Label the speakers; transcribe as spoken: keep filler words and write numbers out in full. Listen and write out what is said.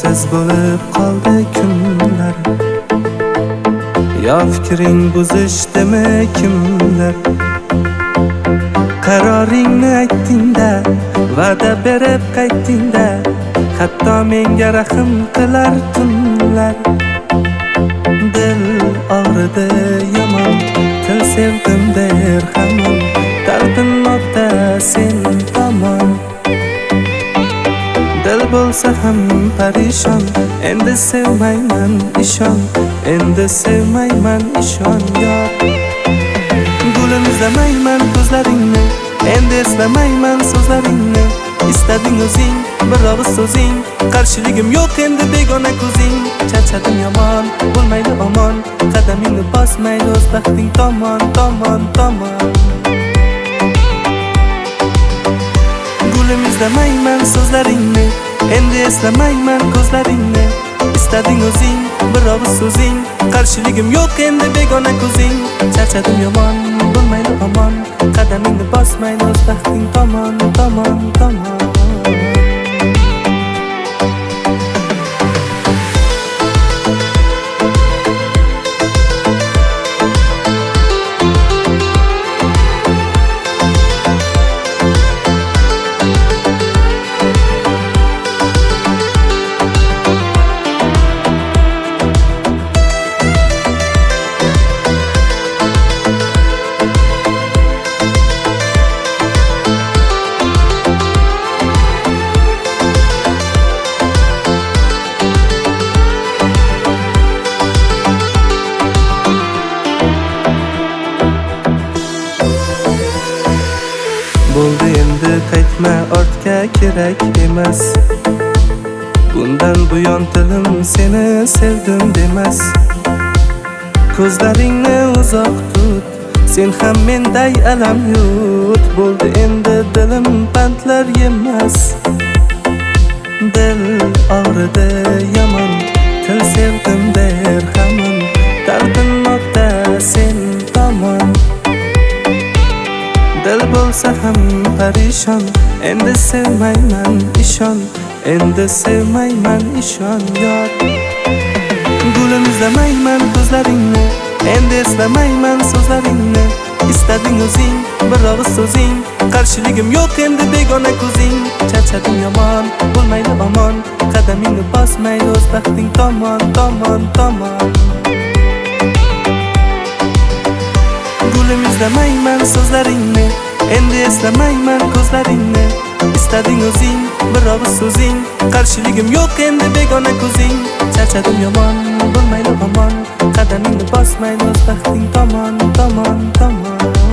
Speaker 1: Ma'nosiz bo'lib qoldi kunlar. Yo fikring buzishdimi kimdir? Qaroringni aytdingda, va'da berib qaytdingda, hatto menga rahm qilar tunlar. Dil og'ridi yomon, til sevdim der hamon, talpinmoqda sen tomon. Dil bo'lsa ham parishon, endi sevmayman ishon, endi sevmayman ishon yor. Gulim izlamayman ko'zlaringni, endi eslamayman so'zlaringni. Istading o'zing, bir og'iz so'zing, qarshiligim yo'q endi begona ko'zing. Charchadim yomon, bo'lmaydi omon, qadamingni bosmaydi o'z baxting tomon, tomon, tomon. Gulim izlamayman so'zlaringni, endi eslamayman ko'zlaringni. Istading o'zing, bir og'iz so'zing, qarshiligim yo'q endi begona ko'zing. Charchadim yomon, bo'lmaydi omon, qadamingni bosmaydi o'z baxting tomon, tomon, tomon. Bo'ldi endi qaytma ortga kerak emas. Bundan buyon tilim seni sevdim demas. Ko'zlaringni uzoq tut, sen ham menday alam yut. Bo'ldi endi dilim bandlar yemas. Dil og'ridi yomon, til sevdim der hamon, talpinmoqda sen tomon. Dil bo'lsa ham parishon, endi sevmayman ishon, endi sevmayman ishon yor. Gulim izlamayman ko'zlaringni, endi eslamayman so'zlaringni. Istading o'zing, bir og'iz so'zing, qarshiligim yo'q endi begona ko'zing. Charchadim yomon, bo'lmaydi omon, qadamingni bosmaydi o'z baxting tomon, tomon, tomon. Gulim izlamayman so'zlaringni, endi eslamayman ko'zlaringni. Istading o'zing, bir og'iz so'zing, qarshiligim yo'q endi begona ko'zing. Charchadim yomon, bo'lmaydi omon, qadamingni bosmaydi o'z baxting tomon, tomon, tomon.